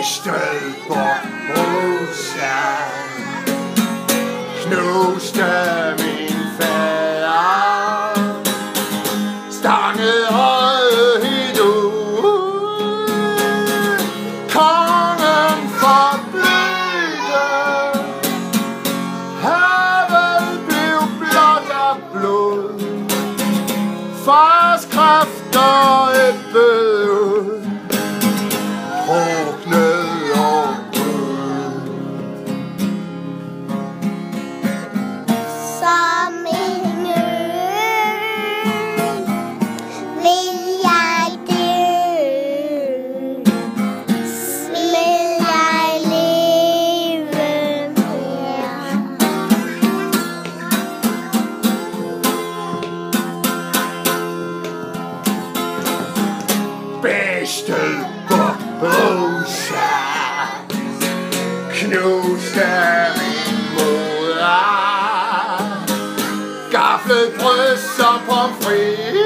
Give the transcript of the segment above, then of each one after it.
Bæstet på brusa, knuste min fader, stanget røde helt ud, kongen forblødte, havet blev blåt af blod, fars kræfter ebbede ud, druknede og døde. Som en ø vil jeg dø, vil jeg leve her. Bæstet på brusa, knuste min moder, gaflet brød som pomfrit,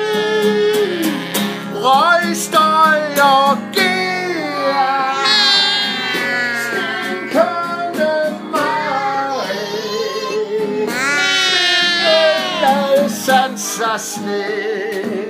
røgstøj og gær, stinkende Marie, alle sanser sne.